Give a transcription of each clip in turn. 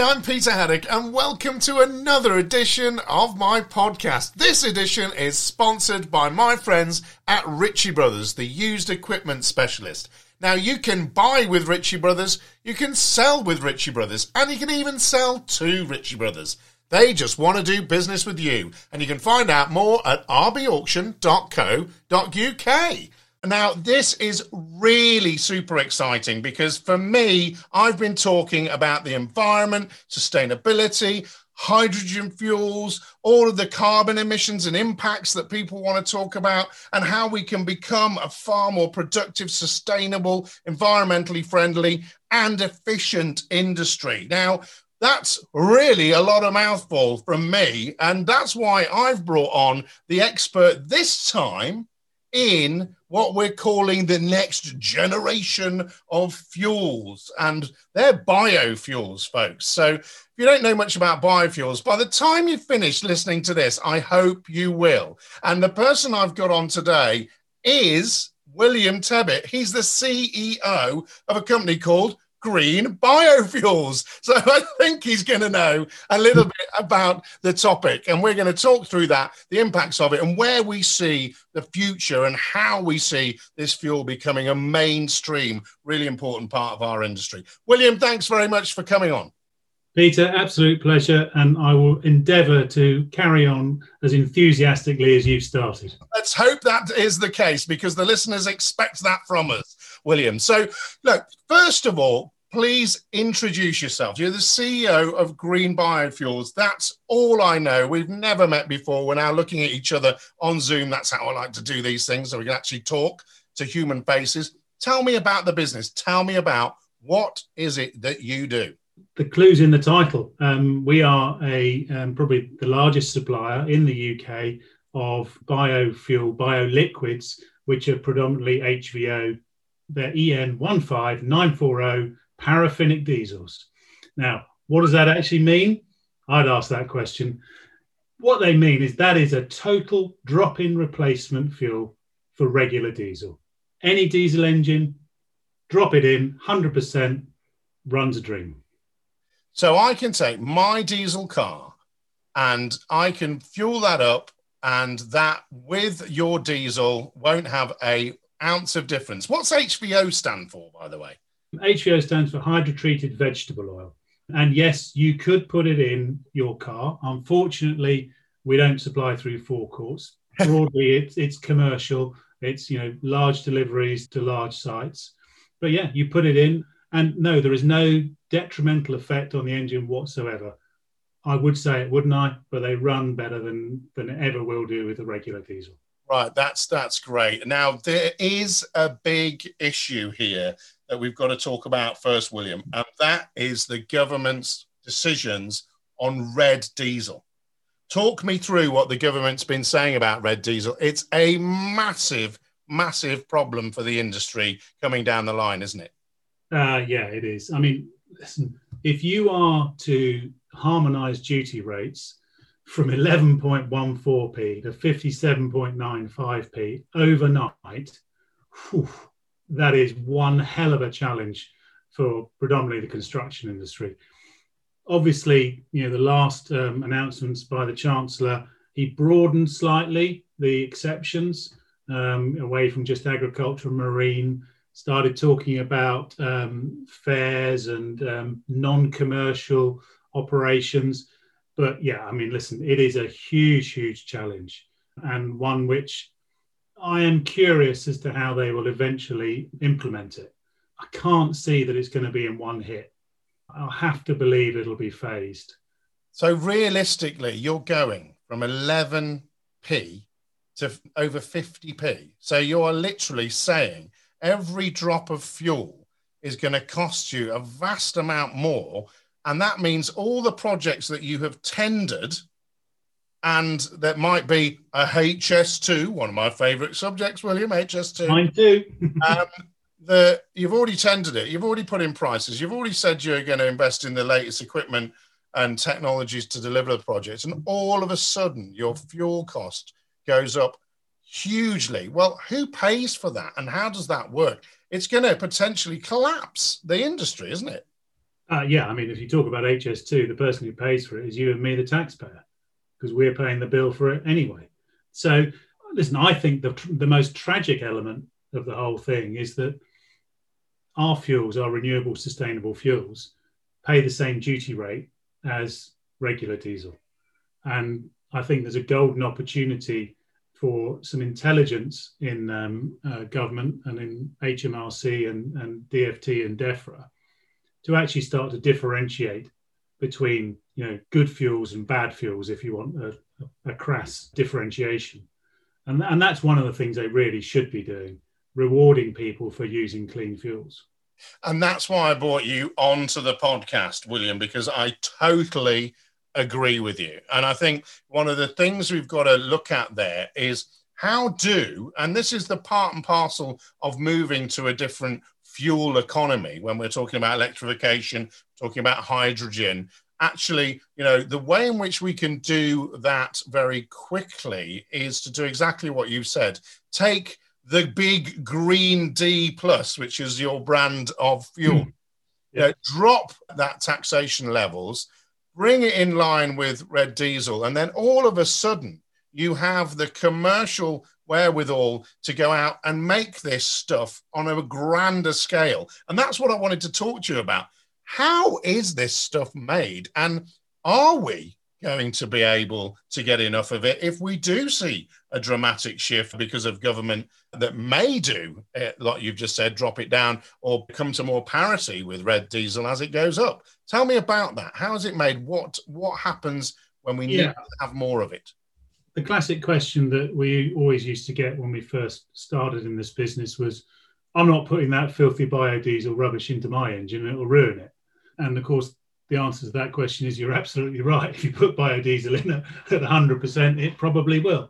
I'm Peter Haddock, and welcome to another edition of my podcast. This edition is sponsored by my friends at Ritchie Brothers, the used equipment specialist. Now, you can buy with Ritchie Brothers, you can sell with Ritchie Brothers, and you can even sell to Ritchie Brothers. They just want to do business with you, and you can find out more at rbauction.co.uk. Now, this is really super exciting because for me, I've been talking about the environment, sustainability, hydrogen fuels, all of the carbon emissions and impacts that people want to talk about, and how we can become a far more productive, sustainable, environmentally friendly and efficient industry. Now, that's really a lot of mouthful from me, and that's why I've brought on the expert this time in what we're calling the next generation of fuels, and they're biofuels, folks. So if you don't know much about biofuels, by the time you finish listening to this, I hope you will. And the person I've got on today is William Tebbit. He's the CEO of a company called Green Biofuels. So I think he's going to know a little bit about the topic, and we're going to talk through that, the impacts of it, and where we see the future and how we see this fuel becoming a mainstream, really important part of our industry. William, thanks very much for coming on. Peter, absolute pleasure, and I will endeavour to carry on as enthusiastically as you've started. Let's hope that is the case, because the listeners expect that from us, William. So, look, first of all, please introduce yourself. You're the CEO of Green Biofuels. That's all I know. We've never met before. We're now looking at each other on Zoom. That's how I like to do these things, so we can actually talk to human faces. Tell me about the business. Tell me about what is it that you do? The clue's in the title. We are probably the largest supplier in the UK of biofuel, bioliquids, which are predominantly HVO. They're EN 15940 paraffinic diesels. Now, what does that actually mean? I'd ask that question. What they mean is that is a total drop-in replacement fuel for regular diesel. Any diesel engine, drop it in, 100%, runs a dream. So I can take my diesel car and I can fuel that up, and that with your diesel won't have an ounce of difference. What's HVO stand for, by the way? HVO stands for hydrotreated vegetable oil. And yes, you could put it in your car. Unfortunately, we don't supply through forecourts. Broadly, it's commercial. It's, large deliveries to large sites. But yeah, you put it in, and no, there is no detrimental effect on the engine whatsoever. I would say it, wouldn't I? But they run better than it ever will do with a regular diesel. Right, that's great. Now, there is a big issue here that we've got to talk about first, William, and that is the government's decisions on red diesel. Talk me through what the government's been saying about red diesel. It's a massive, massive problem for the industry coming down the line, isn't it? Yeah, it is. I mean, listen, if you are to harmonise duty rates from 11.14p to 57.95p overnight, that is one hell of a challenge for predominantly the construction industry. Obviously, the last announcements by the Chancellor, he broadened slightly the exceptions away from just agriculture and marine, started talking about fairs and non-commercial operations. But yeah, I mean, listen, it is a huge, huge challenge, and one which I am curious as to how they will eventually implement it. I can't see that it's going to be in one hit. I'll have to believe it'll be phased. So realistically, you're going from 11p to over 50p. So you're literally saying every drop of fuel is going to cost you a vast amount more. And that means all the projects that you have tendered, and that might be a HS2, one of my favourite subjects, William, HS2. Mine too. You've already tendered it. You've already put in prices. You've already said you're going to invest in the latest equipment and technologies to deliver the project. And all of a sudden, your fuel cost goes up hugely. Well, who pays for that? And how does that work? It's going to potentially collapse the industry, isn't it? Yeah, I mean, if you talk about HS2, the person who pays for it is you and me, the taxpayer, because we're paying the bill for it anyway. So, listen, I think the most tragic element of the whole thing is that our fuels, our renewable, sustainable fuels, pay the same duty rate as regular diesel. And I think there's a golden opportunity for some intelligence in government and in HMRC and DFT and DEFRA to actually start to differentiate between good fuels and bad fuels, if you want a crass differentiation. And that's one of the things they really should be doing, rewarding people for using clean fuels. And that's why I brought you onto the podcast, William, because I totally agree with you. And I think one of the things we've got to look at there is and this is the part and parcel of moving to a different fuel economy when we're talking about electrification, talking about hydrogen. Actually, the way in which we can do that very quickly is to do exactly what you've said. Take the big green D plus, which is your brand of fuel. Yeah. Drop that taxation levels, bring it in line with red diesel, and then all of a sudden you have the commercial wherewithal to go out and make this stuff on a grander scale. And that's what I wanted to talk to you about. How is this stuff made? And are we going to be able to get enough of it if we do see a dramatic shift because of government that may do, like you've just said, drop it down or come to more parity with red diesel as it goes up? Tell me about that. How is it made? What happens when we need to have more of it? The classic question that we always used to get when we first started in this business was, I'm not putting that filthy biodiesel rubbish into my engine, it'll ruin it. And of course, the answer to that question is you're absolutely right. If you put biodiesel in at 100%, it probably will.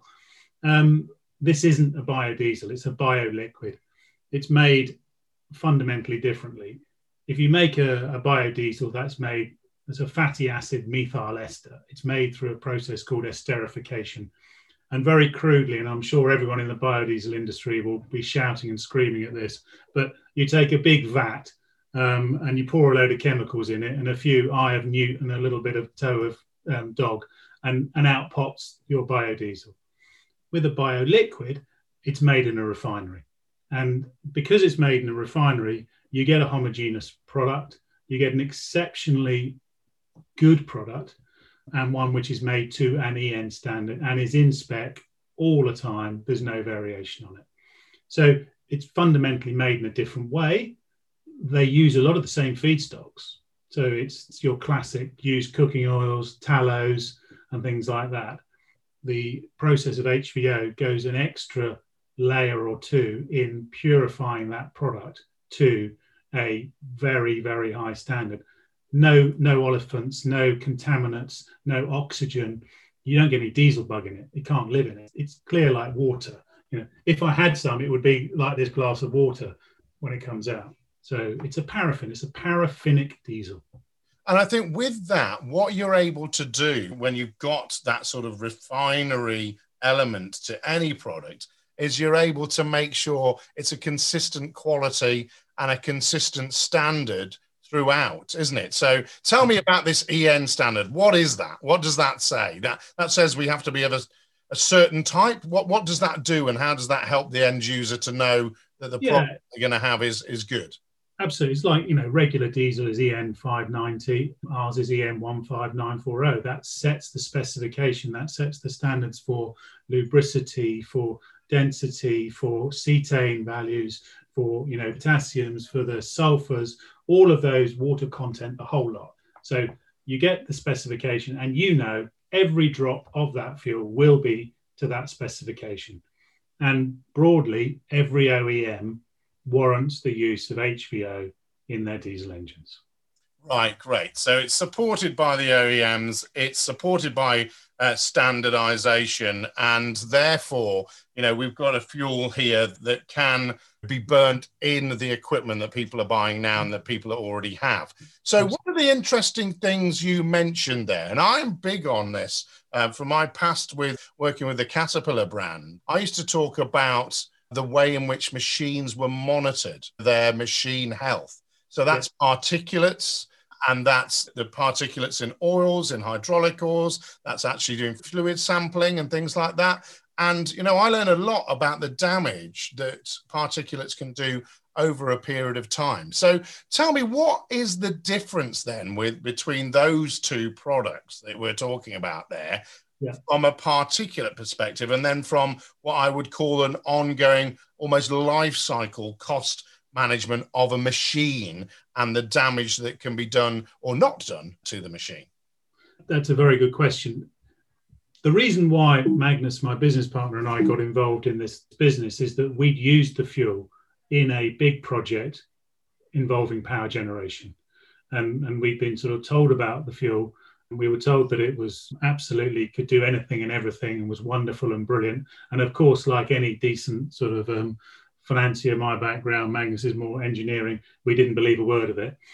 This isn't a biodiesel, it's a bioliquid. It's made fundamentally differently. If you make a biodiesel that's made as a fatty acid methyl ester, it's made through a process called esterification. And very crudely, and I'm sure everyone in the biodiesel industry will be shouting and screaming at this, but you take a big vat and you pour a load of chemicals in it and a few eye of newt and a little bit of toe of dog, and out pops your biodiesel. With a bioliquid, it's made in a refinery. And because it's made in a refinery, you get a homogeneous product, you get an exceptionally good product, and one which is made to an EN standard and is in spec all the time. There's no variation on it. So it's fundamentally made in a different way. They use a lot of the same feedstocks. So it's your classic used cooking oils, tallows, and things like that. The process of HVO goes an extra layer or two in purifying that product to a very, very high standard. No olefins, no contaminants, no oxygen. You don't get any diesel bug in it. It can't live in it. It's clear like water. If I had some, it would be like this glass of water when it comes out. So it's a paraffin. It's a paraffinic diesel. And I think with that, what you're able to do when you've got that sort of refinery element to any product is you're able to make sure it's a consistent quality and a consistent standard throughout, isn't it? So tell me about this EN standard. What is that? What does that say? That says we have to be of a certain type. What does that do, and how does that help the end user to know that the product they're going to have is good? Absolutely. It's like, regular diesel is EN 590. Ours is EN 15940. That sets the specification. That sets the standards for lubricity, for density, for cetane values, for, potassiums, for the sulfurs, all of those, water content, the whole lot. So you get the specification and every drop of that fuel will be to that specification. And broadly, every OEM warrants the use of HVO in their diesel engines. Right, great. So it's supported by the OEMs, it's supported by standardization, and therefore, we've got a fuel here that can be burnt in the equipment that people are buying now and that people already have. So one of the interesting things you mentioned there, and I'm big on this from my past with working with the Caterpillar brand, I used to talk about the way in which machines were monitored, their machine health. So that's particulates And that's the particulates in oils, in hydraulic oils. That's actually doing fluid sampling and things like that. And, you know, I learned a lot about the damage that particulates can do over a period of time. So tell me, what is the difference then between those two products that we're talking about there, from a particulate perspective, and then from what I would call an ongoing, almost life cycle cost management of a machine and the damage that can be done or not done to the machine? That's a very good question. The reason why Magnus, my business partner, and I got involved in this business is that we'd used the fuel in a big project involving power generation. And we'd been sort of told about the fuel. And we were told that it was absolutely could do anything and everything and was wonderful and brilliant. And of course, like any decent sort of financier, my background, Magnus is more engineering, we didn't believe a word of it.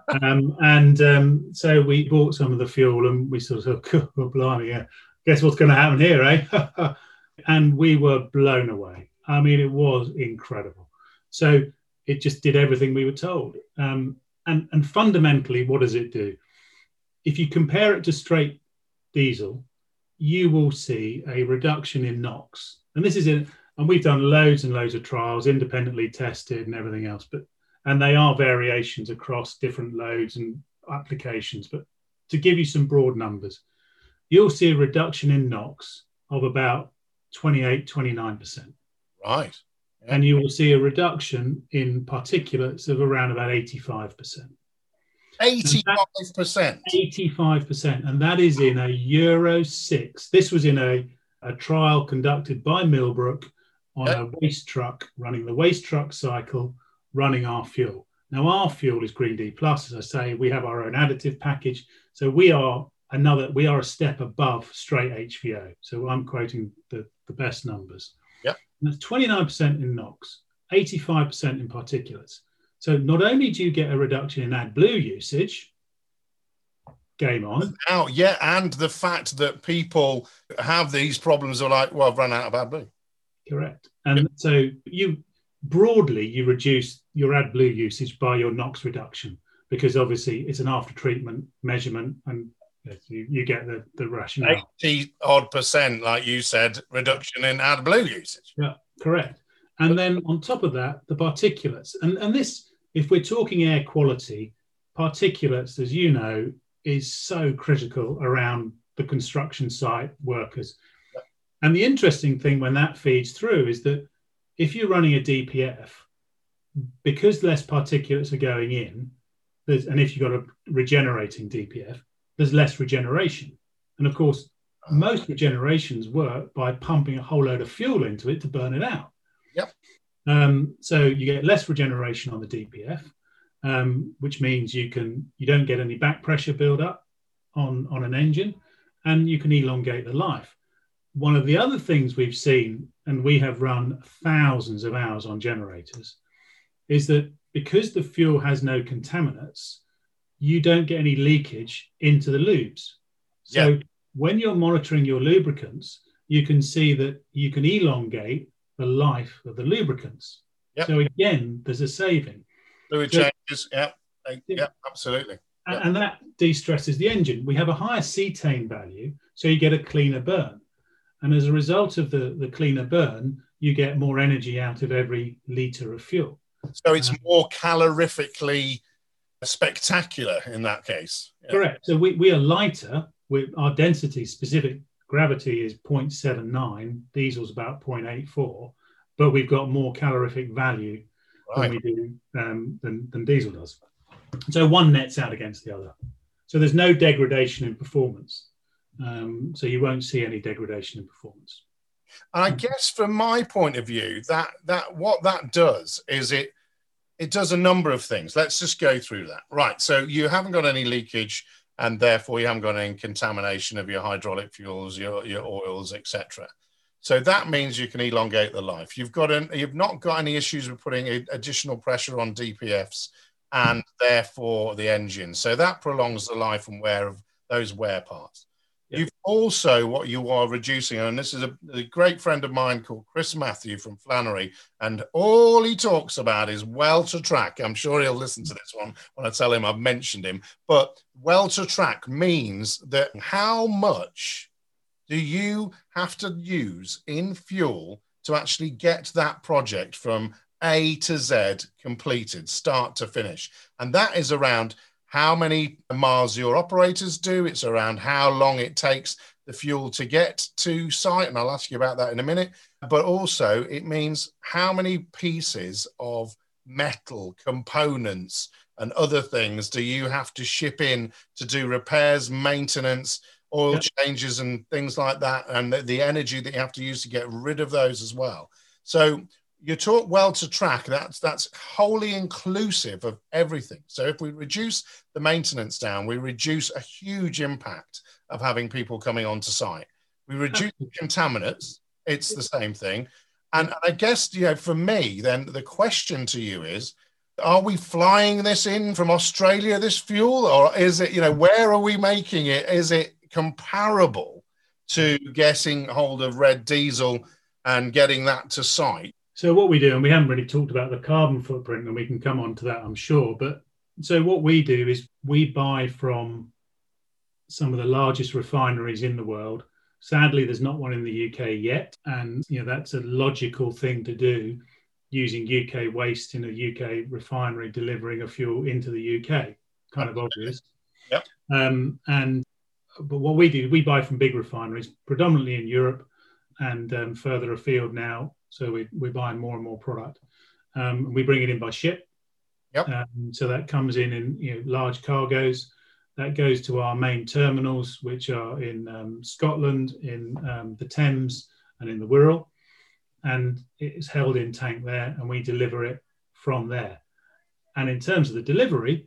So we bought some of the fuel and we sort of, oh, blimey, yeah, guess what's going to happen here, eh? And we were blown away. I mean, it was incredible. So it just did everything we were told. And fundamentally, what does it do? If you compare it to straight diesel, you will see a reduction in NOx. And this is and we've done loads and loads of trials, independently tested and everything else. And they are variations across different loads and applications. But to give you some broad numbers, you'll see a reduction in NOx of about 28, 29%. Right. Yeah. And you will see a reduction in particulates of around about 85%. 85%. 85%. And that is in a Euro 6. This was in a trial conducted by Millbrook on a waste truck, running the waste truck cycle, running our fuel. Now, our fuel is Green D Plus. As I say, we have our own additive package. So we are a step above straight HVO. So I'm quoting the best numbers. Yep. And that's 29% in NOx, 85% in particulates. So not only do you get a reduction in AdBlue usage, game on. Now, yeah, and the fact that people have these problems are like, well, I've run out of AdBlue. Correct. And so you reduce your AdBlue usage by your NOx reduction, because obviously it's an after treatment measurement and you get the rationale. 80-odd%, like you said, reduction in AdBlue usage. Yeah, correct. And then on top of that, the particulates. And this, if we're talking air quality, particulates, as you know, is so critical around the construction site workers. Yeah. And the interesting thing when that feeds through is that if you're running a DPF, because less particulates are going in, and if you've got a regenerating DPF, there's less regeneration. And of course, most regenerations work by pumping a whole load of fuel into it to burn it out. Yep. So you get less regeneration on the DPF, which means you don't get any back pressure buildup on an engine, and you can elongate the life. One of the other things we've seen, and we have run thousands of hours on generators, is that because the fuel has no contaminants, you don't get any leakage into the lubes. So when you're monitoring your lubricants, you can see that you can elongate the life of the lubricants. Yep. So again, there's a saving. Fluid changes, absolutely. And that de-stresses the engine. We have a higher cetane value, so you get a cleaner burn. And as a result of the cleaner burn, you get more energy out of every litre of fuel. So it's more calorifically spectacular in that case. Yeah. Correct. So we are lighter. Our density, specific gravity, is 0.79. Diesel's about 0.84, but we've got more calorific value than we do than diesel does. So one nets out against the other. So there's no degradation in performance. So you won't see any degradation in performance. And I guess from my point of view, that what that does is it does a number of things. Let's just go through that. Right. So you haven't got any leakage, and therefore you haven't got any contamination of your hydraulic fuels, your oils, etc. So that means you can elongate the life. You've not got any issues with putting additional pressure on DPFs and therefore the engine. So that prolongs the life and wear of those wear parts. You've also, what you are reducing, and this is a great friend of mine called Chris Matthew from Flannery, and all he talks about is well to track. I'm sure he'll listen to this one when I tell him I've mentioned him. But well to track means that how much do you have to use in fuel to actually get that project from A to Z completed, start to finish? And that is around how many miles your operators do. It's around how long it takes the fuel to get to site. And I'll ask you about that in a minute. But also it means how many pieces of metal, components, and other things do you have to ship in to do repairs, maintenance, oil changes and things like that, and the energy that you have to use to get rid of those as well. So you talk well to track, that's wholly inclusive of everything. So if we reduce the maintenance down, we reduce a huge impact of having people coming onto site. We reduce contaminants, it's the same thing. And I guess, for me, then the question to you is, are we flying this in from Australia, this fuel, or is it, where are we making it? Is it comparable to getting hold of red diesel and getting that to site? So what we do, and we haven't really talked about the carbon footprint, and we can come on to that, I'm sure. But so what we do is we buy from some of the largest refineries in the world. Sadly, there's not one in the UK yet. And, that's a logical thing to do, using UK waste in a UK refinery, delivering a fuel into the UK. Kind of obvious. Yep. But what we do, we buy from big refineries, predominantly in Europe and further afield now. So we're buying more and more product. We bring it in by ship. Yep. So that comes in large cargoes. That goes to our main terminals, which are in Scotland, in the Thames, and in the Wirral. And it is held in tank there, and we deliver it from there. And in terms of the delivery,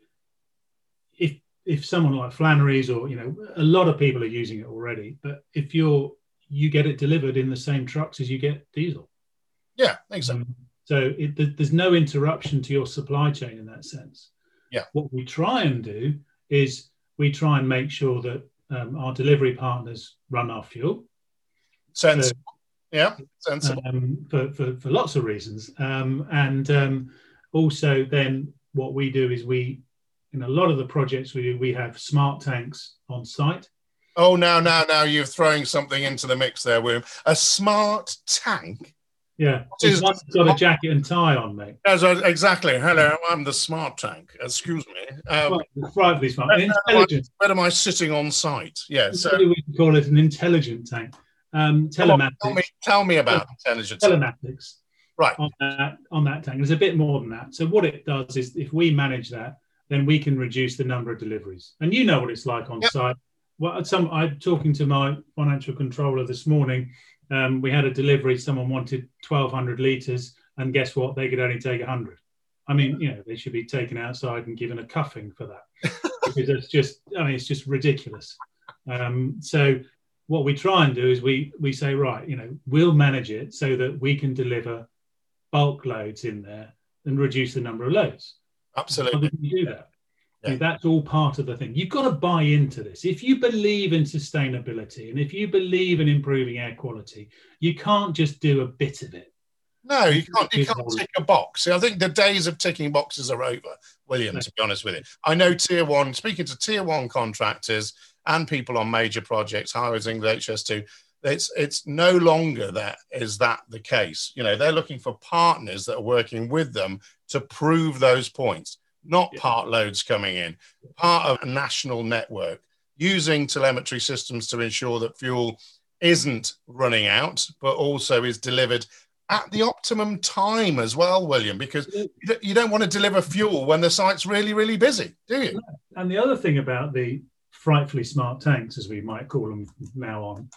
if someone like Flannery's, or a lot of people are using it already, but if you get it delivered in the same trucks as you get diesel. Yeah, exactly. So there's no interruption to your supply chain in that sense. Yeah. What we try and do is we try and make sure that our delivery partners run our fuel. Sensible. Sensible. For lots of reasons. Also then what we do is in a lot of the projects we do, we have smart tanks on site. Oh, now you're throwing something into the mix there, William. A smart tank? Yeah, it's one that's got a jacket and tie on, mate. Exactly. Hello, I'm the smart tank. Excuse me. Frightfully smart. Intelligent. Where am I sitting on site? Yeah, so we can call it an intelligent tank. Telematics. Tell me about intelligent telematics. Right. On that tank. There's a bit more than that. So what it does is, if we manage that, then we can reduce the number of deliveries. And you know what it's like on site. Well, I'm talking to my financial controller this morning. We had a delivery. Someone wanted 1,200 litres, and guess what? They could only take 100. I mean, they should be taken outside and given a cuffing for that, because it's just ridiculous. So what we try and do is we say, right, we'll manage it so that we can deliver bulk loads in there and reduce the number of loads. Absolutely. How can you do that? Yeah. That's all part of the thing. You've got to buy into this. If you believe in sustainability and if you believe in improving air quality, you can't just do a bit of it. No, you can't tick a box. See, I think the days of ticking boxes are over, William, to be honest with you. I know speaking to tier one contractors and people on major projects, Highways England, HS2, it's no longer that the case. They're looking for partners that are working with them to prove those points. Not part loads coming in, part of a national network using telemetry systems to ensure that fuel isn't running out, but also is delivered at the optimum time as well, William, because you don't want to deliver fuel when the site's really, really busy, do you? And the other thing about the frightfully smart tanks, as we might call them now on,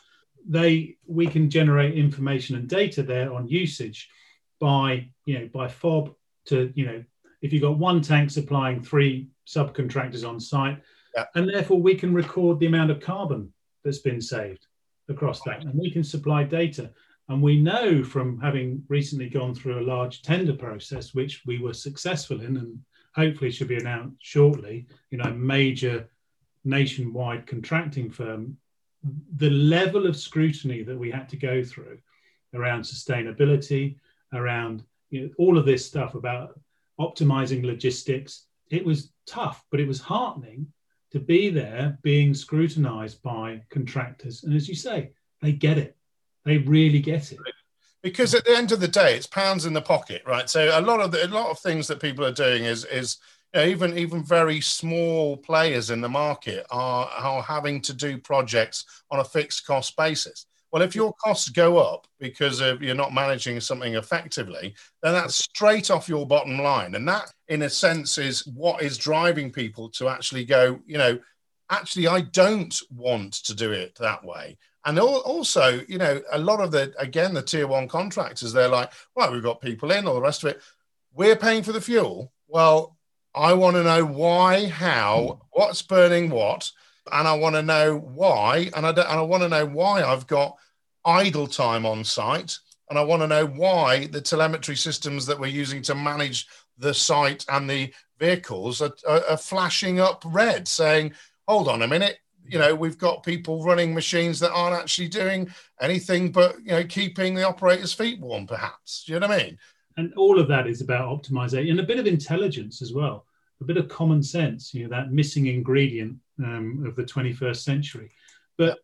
we can generate information and data there on usage by FOB to, if you've got one tank supplying 3 subcontractors on site, and therefore we can record the amount of carbon that's been saved across that, and we can supply data. And we know from having recently gone through a large tender process, which we were successful in, and hopefully should be announced shortly, a major nationwide contracting firm the level of scrutiny that we had to go through around sustainability, around all of this stuff about optimizing logistics, it was tough, but it was heartening to be there being scrutinized by contractors. And as you say, they get it. They really get it. Because at the end of the day, it's pounds in the pocket, right? So a lot of things that people are doing is even very small players in the market are having to do projects on a fixed cost basis. Well, if your costs go up because you're not managing something effectively, then that's straight off your bottom line. And that, in a sense, is what is driving people to actually go, actually, I don't want to do it that way. And also, a lot of the tier one contractors, they're like, right, we've got people in, all the rest of it. We're paying for the fuel. Well, I want to know why, how, what's burning what. And I want to know why, and I want to know why I've got idle time on site, and I want to know why the telemetry systems that we're using to manage the site and the vehicles are flashing up red, saying, "Hold on a minute, we've got people running machines that aren't actually doing anything but keeping the operator's feet warm, perhaps." Do you know what I mean? And all of that is about optimization and a bit of intelligence as well, a bit of common sense, that missing ingredient of the 21st century. But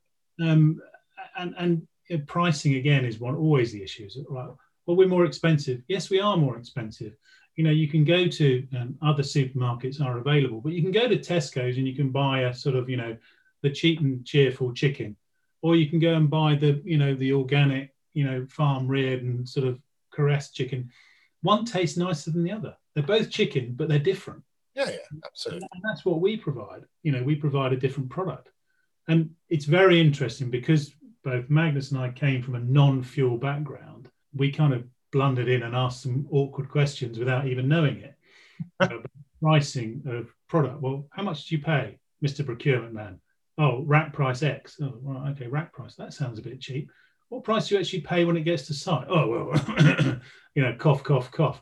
and pricing again is always the issues. Right? Well, we're more expensive. Yes, we are more expensive. You can go to other supermarkets are available, but you can go to Tesco's and you can buy a sort of the cheap and cheerful chicken, or you can go and buy the organic farm reared and sort of caressed chicken. One tastes nicer than the other. They're both chicken, but they're different. Yeah, absolutely. And that's what we provide. We provide a different product. And it's very interesting because both Magnus and I came from a non-fuel background. We kind of blundered in and asked some awkward questions without even knowing it. Pricing of product. Well, how much do you pay, Mr. Procurement Man? Oh, rack price X. Oh, well, okay, rack price. That sounds a bit cheap. What price do you actually pay when it gets to site? Oh, well, cough, cough, cough.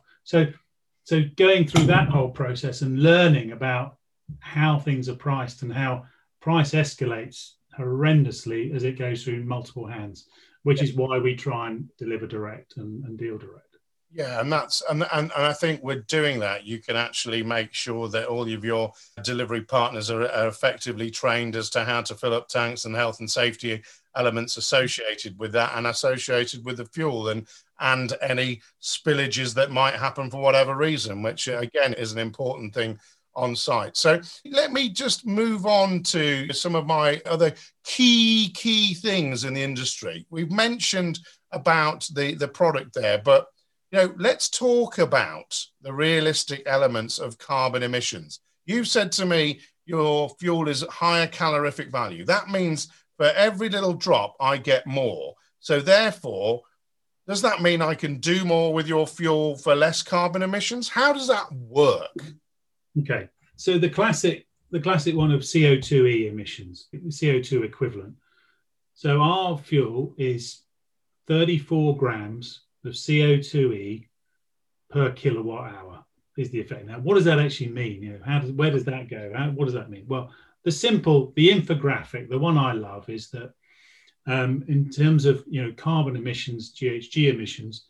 So going through that whole process and learning about how things are priced and how price escalates horrendously as it goes through multiple hands, which is why we try and deliver direct and deal direct. Yeah, and I think with doing that, you can actually make sure that all of your delivery partners are effectively trained as to how to fill up tanks and health and safety elements associated with that and associated with the fuel and any spillages that might happen for whatever reason, which again is an important thing on site. So let me just move on to some of my other key things in the industry. We've mentioned about the product there, but let's talk about the realistic elements of carbon emissions. You've said to me your fuel is higher calorific value. That means for every little drop, I get more. So therefore, does that mean I can do more with your fuel for less carbon emissions? How does that work? Okay, so the classic one of CO2e emissions, CO2 equivalent. So our fuel is 34 grams of CO2e per kilowatt hour is the effect. Now, what does that actually mean? Where does that go? What does that mean? Well, the infographic, the one I love, is that in terms of carbon emissions, GHG emissions,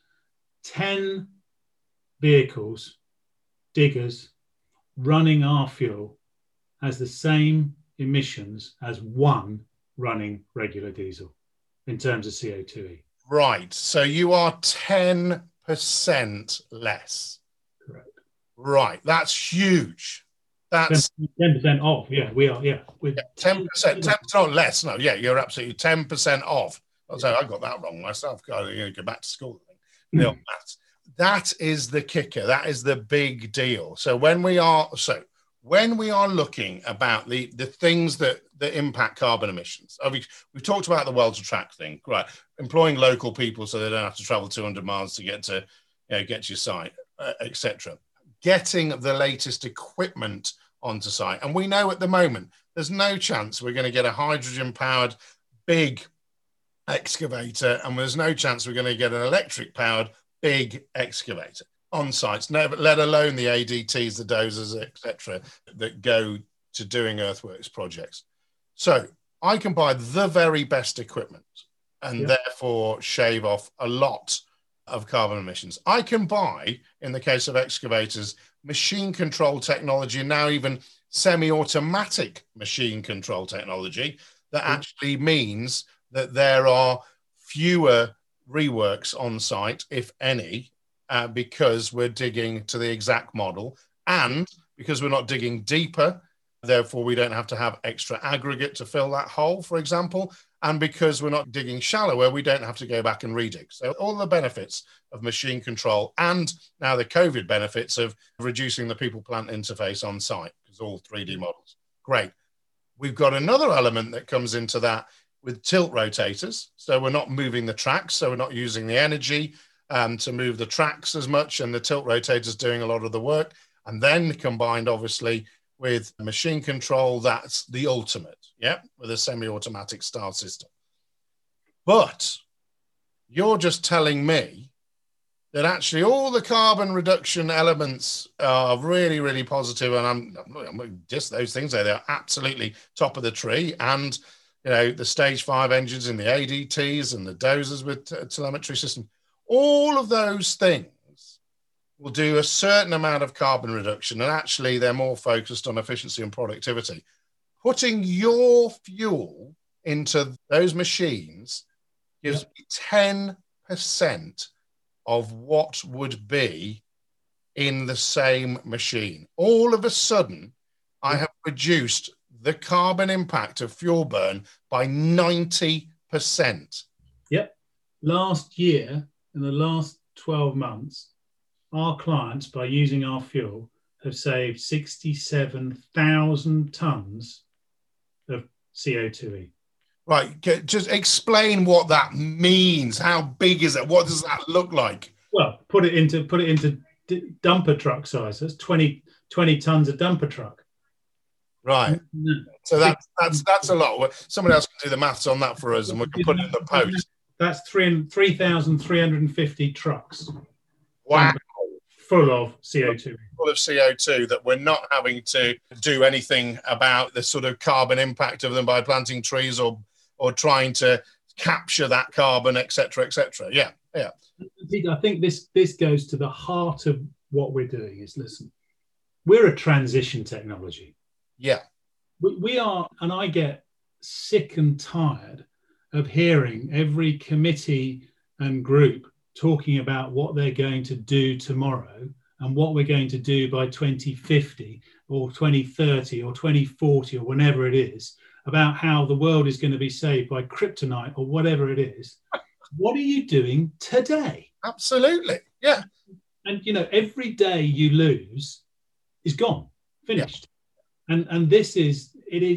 10 vehicles, diggers, running our fuel has the same emissions as one running regular diesel in terms of CO2e. Right. So you are 10% less. Correct. Right. That's huge. That's 10% off. Yeah, we are. Yeah. 10%. 10% not less. No, yeah, you're absolutely 10% off. So I got that wrong myself. Go back to school. That is the kicker. That is the big deal. So when we are looking about the things that impact carbon emissions, we've talked about the well-to-track thing, right? Employing local people so they don't have to travel 200 miles to get to your site, etc. Getting the latest equipment onto site, and we know at the moment there's no chance we're going to get a hydrogen-powered big excavator, and there's no chance we're going to get an electric-powered big excavator on sites, let alone the ADTs, the dozers, etc., that go to doing earthworks projects. So I can buy the very best equipment and therefore shave off a lot of carbon emissions. I can buy, in the case of excavators, machine control technology, and now even semi-automatic machine control technology that actually means that there are fewer reworks on site, if any, because we're digging to the exact model, and because we're not digging deeper, therefore we don't have to have extra aggregate to fill that hole, for example, and because we're not digging shallower, we don't have to go back and redig. So all the benefits of machine control, and now the COVID benefits of reducing the people-plant interface on site, because all 3D models. Great. We've got another element that comes into that with tilt rotators. So we're not moving the tracks, so we're not using the energy to move the tracks as much, and the tilt rotators doing a lot of the work. And then combined, obviously, with machine control, that's the ultimate, with a semi-automatic style system. But you're just telling me that actually all the carbon reduction elements are really, really positive, and I'm just those things, they're absolutely top of the tree. And the stage 5 engines and the ADTs and the dozers with telemetry system, all of those things will do a certain amount of carbon reduction, and actually they're more focused on efficiency and productivity. Putting your fuel into those machines gives me 10% of what would be in the same machine. All of a sudden, I have reduced the carbon impact of fuel burn by 90%. Yep. Last year, in the last 12 months, our clients, by using our fuel, have saved 67,000 tons of CO2e. Right. Just explain what that means. How big is it? What does that look like? Well, put it into dumper truck size. That's 20 tons of dumper truck. Right. So that's a lot. Somebody else can do the maths on that for us, and we can put it in the post. That's 3,350 trucks. Wow. Full of CO2. Full of CO2 that we're not having to do anything about the sort of carbon impact of them by planting trees or trying to capture that carbon, et cetera, et cetera. Yeah. I think this goes to the heart of what we're doing is, listen, we're a transition technology. Yeah. We are, and I get sick and tired of hearing every committee and group talking about what they're going to do tomorrow and what we're going to do by 2050 or 2030 or 2040 or whenever it is, about how the world is going to be saved by kryptonite or whatever it is. What are you doing today? Absolutely. Yeah. And, every day you lose is gone, finished. Yeah. And this is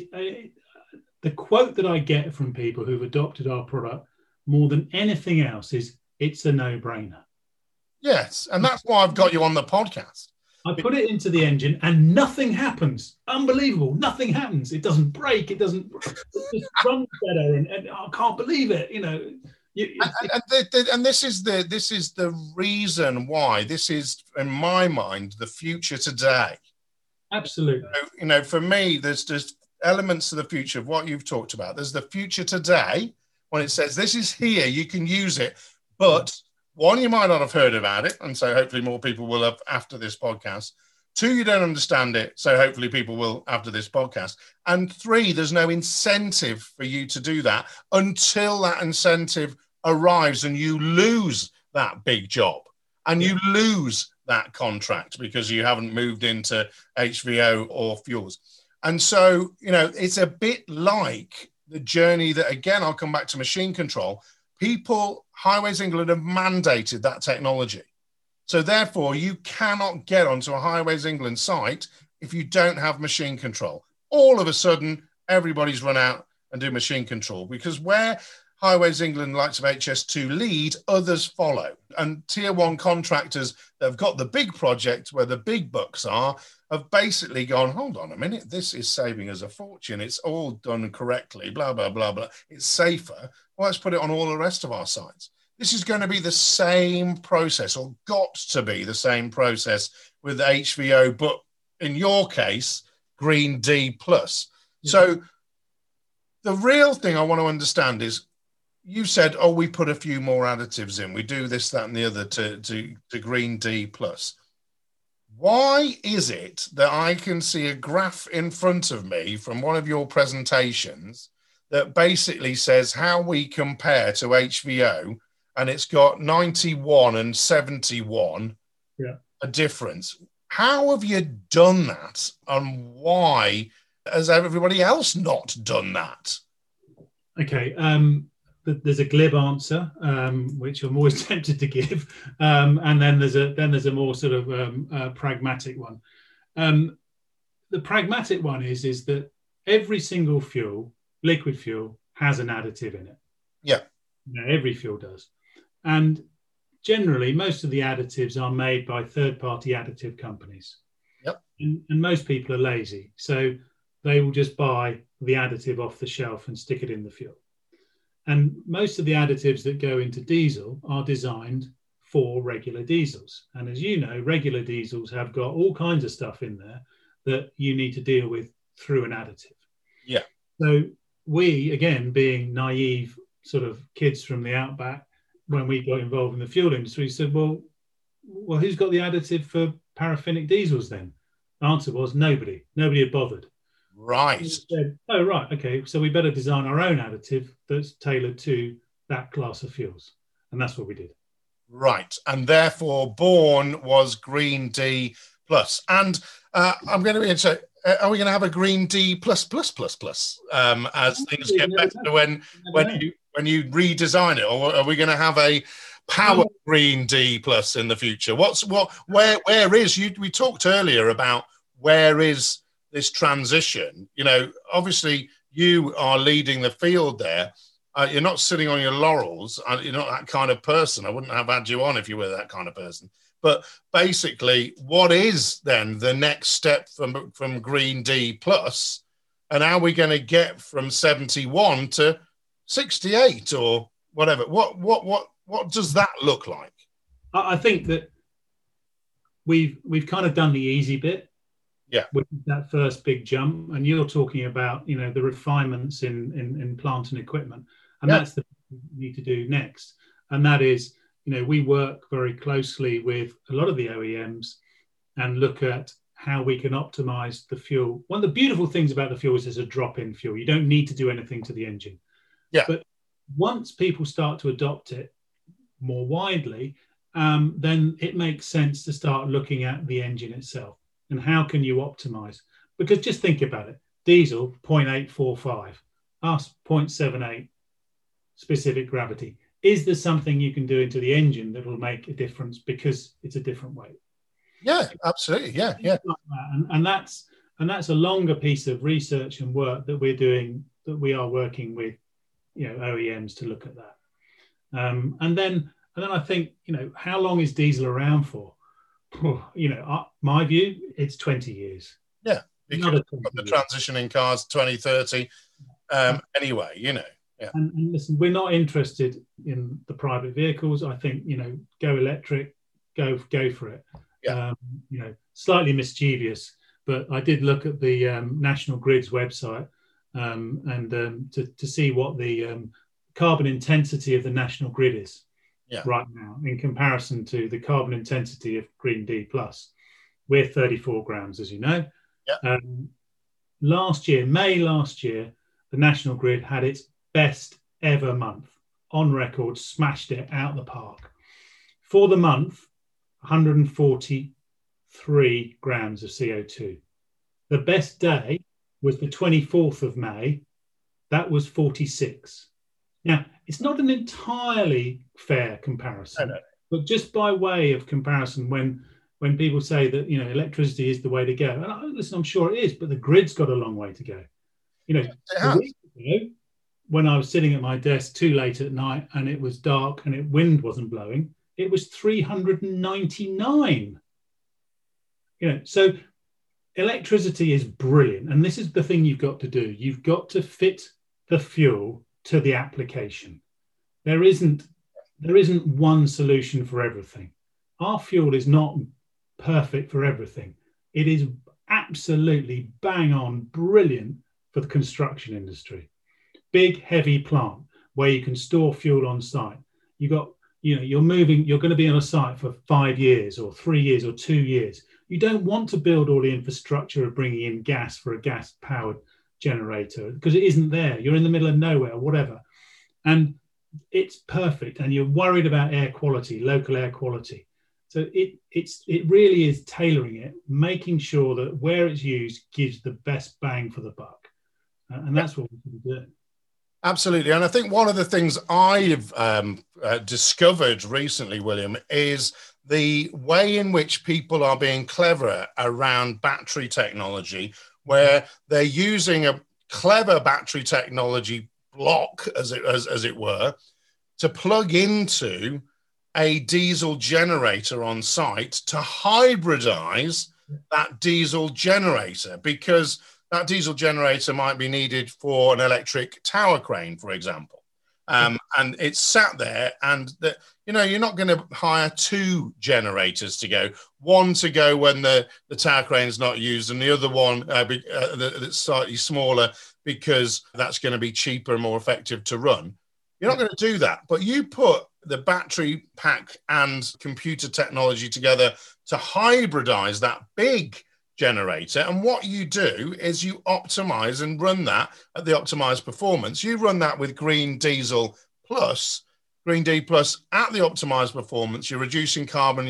the quote that I get from people who've adopted our product more than anything else is, it's a no-brainer. Yes, and that's why I've got you on the podcast. I put it into the engine and nothing happens. Unbelievable. Nothing happens. It doesn't break. It just runs better. And I can't believe it. And this is the reason why this is, in my mind, the future today. Absolutely. So, for me, there's just elements of the future of what you've talked about. There's the future today when it says this is here, you can use it. But one, you might not have heard about it, and so hopefully more people will have after this podcast. 2, you don't understand it, so hopefully people will after this podcast. And 3, there's no incentive for you to do that until that incentive arrives and you lose that big job and you lose that contract because you haven't moved into HVO or fuels. And so, it's a bit like the journey that, again, I'll come back to machine control. Highways England have mandated that technology. So therefore, you cannot get onto a Highways England site if you don't have machine control. All of a sudden, everybody's run out and do machine control, because where Highways England, likes of HS2 lead, others follow. And tier 1 contractors that have got the big project where the big bucks are have basically gone, hold on a minute, this is saving us a fortune. It's all done correctly, blah, blah, blah, blah. It's safer. Well, let's put it on all the rest of our sites. This is going to be the same process, or got to be the same process with HVO, but in your case, Green D+. Yeah. So The real thing I want to understand is, you said, oh, we put a few more additives in. We do this, that, and the other to Green D plus. Why is it that I can see a graph in front of me from one of your presentations that basically says how we compare to HVO, and it's got 91 and 71, a difference? How have you done that, and why has everybody else not done that? Okay, there's a glib answer, which I'm always tempted to give, and then there's a more sort of pragmatic one. The pragmatic one is that every single fuel, liquid fuel, has an additive in it. Yeah, every fuel does, and generally most of the additives are made by third-party additive companies. Yep, and most people are lazy, so they will just buy the additive off the shelf and stick it in the fuel. And most of the additives that go into diesel are designed for regular diesels. And as you know, regular diesels have got all kinds of stuff in there that you need to deal with through an additive. Yeah. So we, again, being naive sort of kids from the outback, when we got involved in the fuel industry, said, well, who's got the additive for paraffinic diesels then? The answer was nobody. Nobody had bothered. Right. Said, oh, right. Okay. So we better design our own additive that's tailored to that class of fuels. And that's what we did. Right. And therefore, born was Green D plus. And I'm going to be interested. Are we going to have a Green D plus as things get better when you redesign it, or are we going to have a power Green D plus in the future? Where is you? We talked earlier about where is this transition. You know, obviously you are leading the field there. You're not sitting on your laurels. You're not that kind of person. I wouldn't have had you on if you were that kind of person. But basically, what is then the next step from Green D plus, and how are we going to get from 71 to 68 or whatever? What does that look like? I think that we've kind of done the easy bit. Yeah, with that first big jump, and you're talking about the refinements in plant and equipment, and that's the thing we need to do next. And that is, we work very closely with a lot of the OEMs and look at how we can optimize the fuel. One of the beautiful things about the fuel is there's a drop-in fuel. You don't need to do anything to the engine. Yeah. But once people start to adopt it more widely, then it makes sense to start looking at the engine itself and how can you optimize. Because just think about it. Diesel, 0.845. Us, 0.78 specific gravity. Is there something you can do into the engine that will make a difference because it's a different weight? Yeah, absolutely. Yeah. And that's a longer piece of research and work that we're doing, that we are working with OEMs to look at that. And then I think, how long is diesel around for? My view, it's 20 years. Yeah, because the transitioning cars 2030 anyway, Yeah. And listen, we're not interested in the private vehicles. I think, go electric, go for it. Yeah. Slightly mischievous, but I did look at the National Grid's website and to see what the carbon intensity of the National Grid is right now in comparison to the carbon intensity of Green D plus. We're 34 grams, as you know. Yeah. May last year, the National Grid had its best ever month on record, smashed it out the park. For the month, 143 grams of CO2. The best day was the 24th of May. That was 46. Now, it's not an entirely fair comparison, but just by way of comparison, when people say that, electricity is the way to go, and I'm sure it is, but the grid's got a long way to go. A week ago, when I was sitting at my desk too late at night and it was dark and wind wasn't blowing, it was 399. So electricity is brilliant. And this is the thing you've got to do. You've got to fit the fuel to the application. There isn't one solution for everything. Our fuel is not perfect for everything. It is absolutely bang on brilliant for the construction industry. big, heavy plant where you can store fuel on site. You got, you're going to be on a site for 5 years or 3 years or 2 years. You don't want to build all the infrastructure of bringing in gas for a gas-powered generator because it isn't there. You're in the middle of nowhere or whatever. And it's perfect. And you're worried about air quality, local air quality. So it really is tailoring it, making sure that where it's used gives the best bang for the buck. And that's what we can do. Absolutely. And I think one of the things I've discovered recently, William, is the way in which people are being clever around battery technology, where they're using a clever battery technology block, as it were, to plug into a diesel generator on site to hybridize that diesel generator, because that diesel generator might be needed for an electric tower crane, for example. And it's sat there, and you're not going to hire 2 generators to go, one to go when the tower crane is not used, and the other one that's slightly smaller because that's going to be cheaper and more effective to run. You're not going to do that, but you put the battery pack and computer technology together to hybridize that big generator. And what you do is you optimize and run that at the optimized performance. You run that with Green Diesel Plus, Green D Plus at the optimized performance. You're reducing carbon,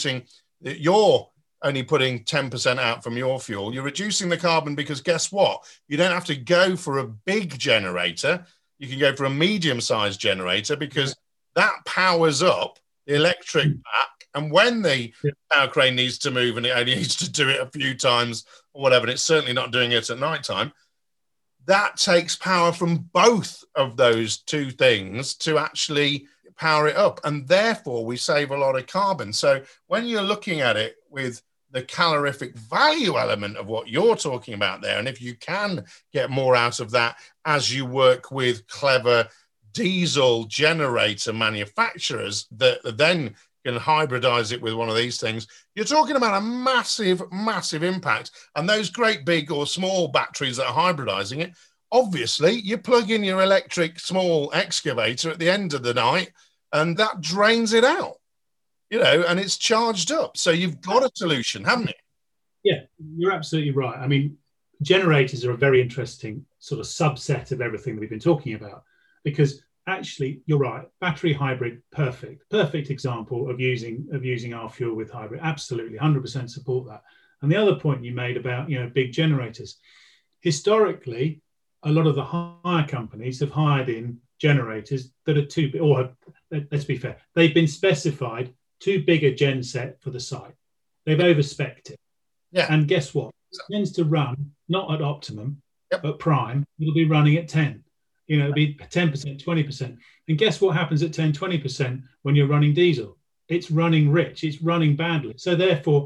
you're only putting 10% out from your fuel. You're reducing the carbon because guess what? You don't have to go for a big generator. You can go for a medium-sized generator because that powers up the electric pack. And when the tower crane needs to move and it only needs to do it a few times or whatever, and it's certainly not doing it at night time, that takes power from both of those 2 things to actually power it up. And therefore, we save a lot of carbon. So when you're looking at it with the calorific value element of what you're talking about there, and if you can get more out of that as you work with clever diesel generator manufacturers that then can hybridize it with one of these things, you're talking about a massive, massive impact. And those great big or small batteries that are hybridizing it, obviously you plug in your electric small excavator at the end of the night and that drains it out, and it's charged up. So you've got a solution, haven't you? Yeah, you're absolutely right. I mean, generators are a very interesting sort of subset of everything that we've been talking about, because actually, you're right. Battery hybrid, perfect example of using our fuel with hybrid. Absolutely, 100% support that. And the other point you made about big generators, historically, a lot of the hire companies have hired in generators that are too big, or let's be fair, they've been specified too big a gen set for the site. They've overspec'd it. Yeah. And guess what? It tends to run not at optimum, at prime. It'll be running at 10. It'll be 10%, 20%. And guess what happens at 10, 20% when you're running diesel? It's running rich. It's running badly. So therefore,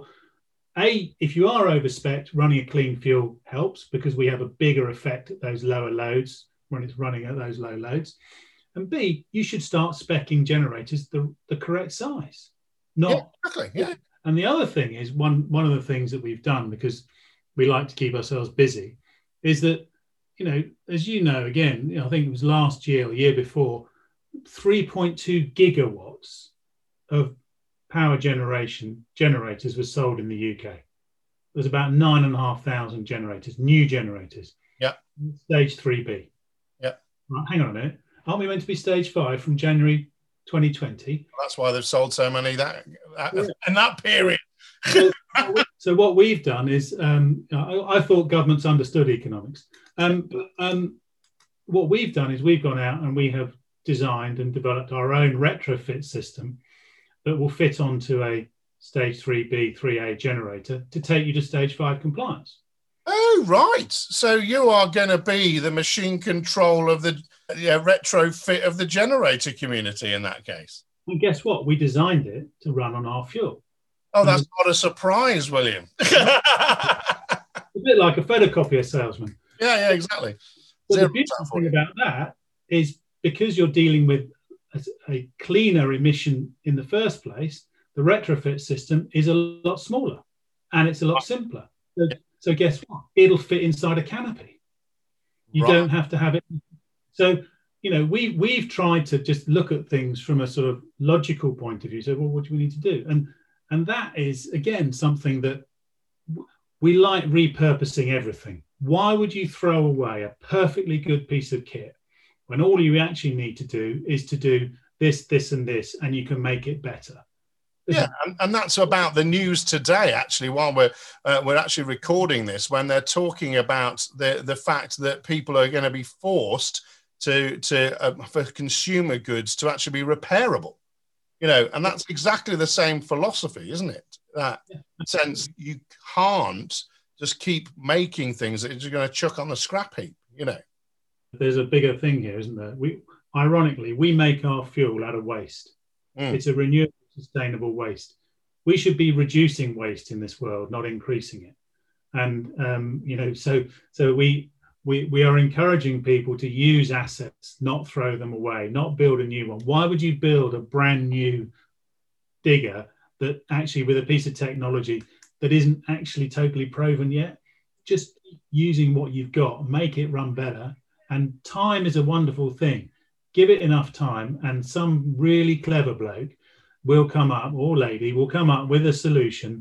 if you are overspec, running a clean fuel helps because we have a bigger effect at those lower loads when it's running at those low loads. And B, you should start speccing generators the correct size. Exactly. Yeah. And the other thing is one of the things that we've done, because we like to keep ourselves busy, is that, as again, I think it was last year or year before, 3.2 gigawatts of power generators were sold in the UK. There's about 9,500 generators, new generators. Yeah. Stage 3B. Yeah. Right, hang on a minute. Aren't we meant to be stage 5 from January 2020? That's why they've sold so many in that period. So what we've done is, I thought governments understood economics. What we've done is we've gone out and we have designed and developed our own retrofit system that will fit onto a stage 3B, 3A generator to take you to stage 5 compliance. Oh, right. So you are going to be the machine control of the retrofit of the generator community in that case. And guess what? We designed it to run on our fuel. Oh, that's not a surprise, William. A bit like a photocopier salesman. Yeah, exactly. But the beautiful thing about that is because you're dealing with a cleaner emission in the first place, the retrofit system is a lot smaller and it's a lot simpler. So guess what? It'll fit inside a canopy. You don't have to have it So, we've tried to just look at things from a sort of logical point of view. So, well, what do we need to do? And that is, again, something that we like repurposing everything. Why would you throw away a perfectly good piece of kit when all you actually need to do is to do this, this, and this, and you can make it better? Yeah, and that's about the news today, actually, while we're actually recording this, when they're talking about the fact that people are going to be forced to for consumer goods to actually be repairable, and that's exactly the same philosophy, isn't it? That sense you can't just keep making things that you're going to chuck on the scrap heap, There's a bigger thing here, isn't there? Ironically, we make our fuel out of waste. It's a renewable, sustainable waste. We should be reducing waste in this world, not increasing it. And so we are encouraging people to use assets, not throw them away, not build a new one. Why would you build a brand new digger that actually, with a piece of technology that isn't actually totally proven yet? Just using what you've got, make it run better. And time is a wonderful thing. Give it enough time, and some really clever bloke will come up, or lady will come up with a solution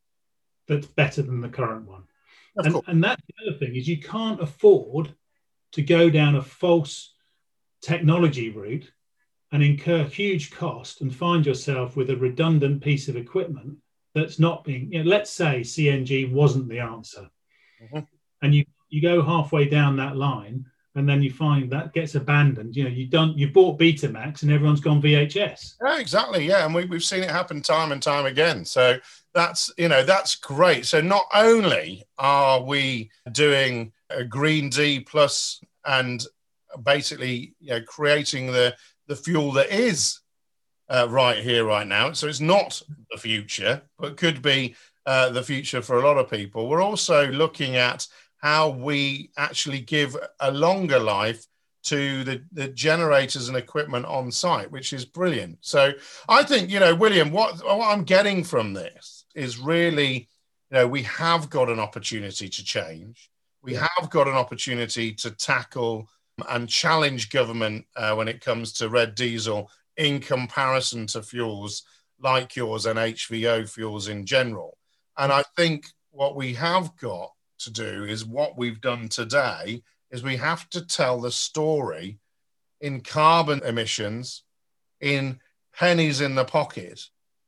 that's better than the current one. And that's the other thing, is you can't afford to go down a false technology route and incur huge cost and find yourself with a redundant piece of equipment that's not being, let's say CNG wasn't the answer. And you go halfway down that line, and then you find that gets abandoned. You bought Betamax and everyone's gone VHS. Yeah, exactly. Yeah, and we've seen it happen time and time again. So that's great. So not only are we doing a Green D plus and basically creating the fuel that is right here, right now. So it's not the future, but could be the future for a lot of people. We're also looking at how we actually give a longer life to the generators and equipment on site, which is brilliant. So I think, William, what I'm getting from this is really, we have got an opportunity to change. We have got an opportunity to tackle and challenge government when it comes to red diesel in comparison to fuels like yours and HVO fuels in general. And I think what we have got to do is what we've done today is we have to tell the story in carbon emissions, in pennies in the pocket,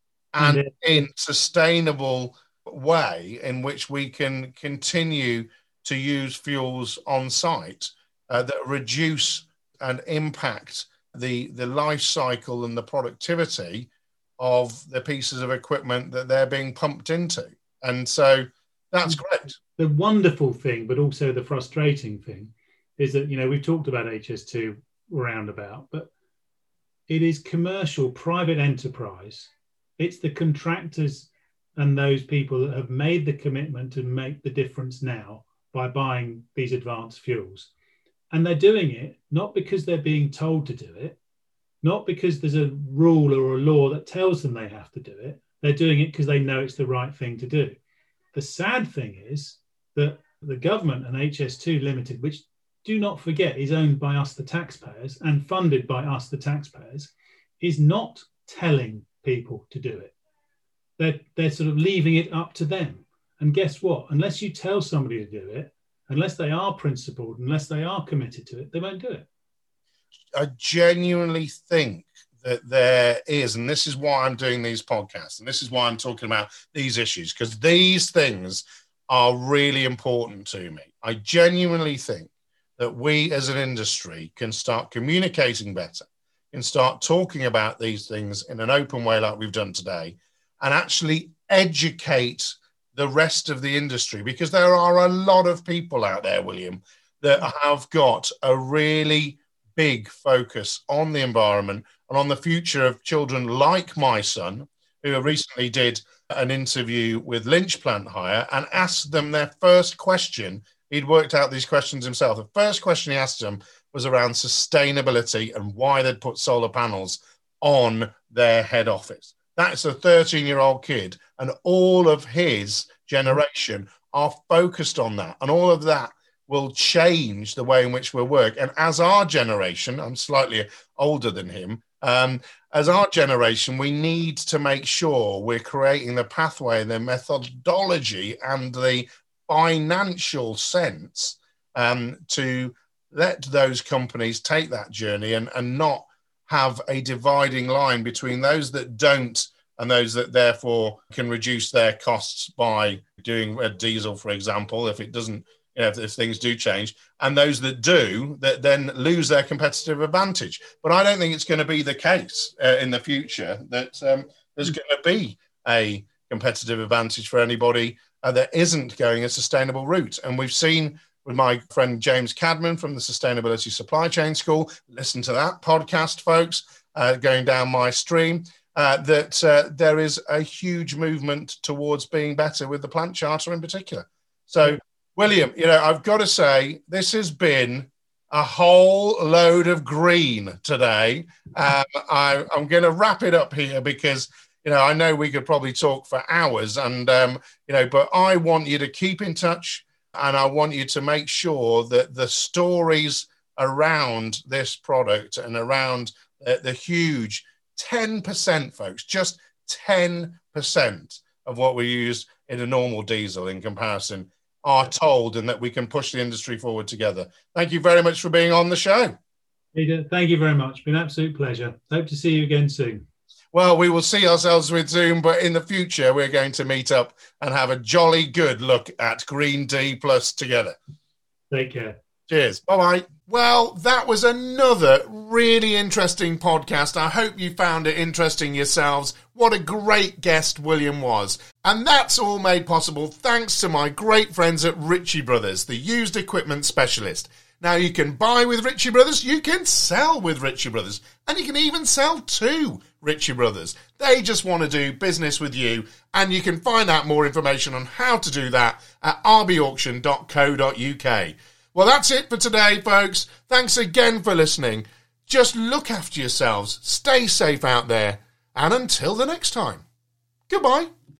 and in sustainable way in which we can continue to use fuels on site that reduce and impact the life cycle and the productivity of the pieces of equipment that they're being pumped into. And so that's great. The wonderful thing, but also the frustrating thing, is that, we've talked about HS2 roundabout, but it is commercial, private enterprise. It's the contractors and those people that have made the commitment to make the difference now by buying these advanced fuels. And they're doing it not because they're being told to do it, not because there's a rule or a law that tells them they have to do it. They're doing it because they know it's the right thing to do. The sad thing is that the government and HS2 Limited, which, do not forget, is owned by us, the taxpayers, and funded by us, the taxpayers, is not telling people to do it. They're sort of leaving it up to them. And guess what? Unless you tell somebody to do it, unless they are principled, unless they are committed to it, they won't do it. I genuinely think that there is, and this is why I'm doing these podcasts, and this is why I'm talking about these issues, because these things are really important to me. I genuinely think that we as an industry can start communicating better, can start talking about these things in an open way like we've done today, and actually educate the rest of the industry, because there are a lot of people out there, William, that have got a really big focus on the environment and on the future of children like my son, who recently did an interview with Lynch Plant Hire and asked them their first question. He'd worked out these questions himself. The first question he asked them was around sustainability and why they'd put solar panels on their head office. That's a 13-year-old kid, and all of his generation are focused on that. And all of that will change the way in which we work. And as our generation, I'm slightly older than him, as our generation, we need to make sure we're creating the pathway, the methodology, and the financial sense to let those companies take that journey and not have a dividing line between those that don't and those that therefore can reduce their costs by doing a diesel, for example, if it doesn't, if things do change, and those that do, that then lose their competitive advantage. But I don't think it's going to be the case in the future that there's going to be a competitive advantage for anybody that isn't going a sustainable route. And we've seen with my friend James Cadman from the Sustainability Supply Chain School, listen to that podcast, folks, going down my stream, that there is a huge movement towards being better with the plant charter in particular. So, William, I've got to say, this has been a whole load of green today. I'm going to wrap it up here because, I know we could probably talk for hours and, but I want you to keep in touch. And I want you to make sure that the stories around this product and around the huge 10%, folks, just 10% of what we use in a normal diesel in comparison are told, and that we can push the industry forward together. Thank you very much for being on the show. Peter, thank you very much. Been an absolute pleasure. Hope to see you again soon. Well, we will see ourselves with Zoom, but in the future, we're going to meet up and have a jolly good look at Green D Plus together. Take care. Cheers. Bye-bye. Well, that was another really interesting podcast. I hope you found it interesting yourselves. What a great guest William was. And that's all made possible thanks to my great friends at Ritchie Brothers, the used equipment specialist. Now, you can buy with Ritchie Brothers, you can sell with Ritchie Brothers, and you can even sell to Ritchie Brothers. They just want to do business with you, and you can find out more information on how to do that at rbauction.co.uk. Well, that's it for today, folks. Thanks again for listening. Just look after yourselves, stay safe out there, and until the next time, goodbye.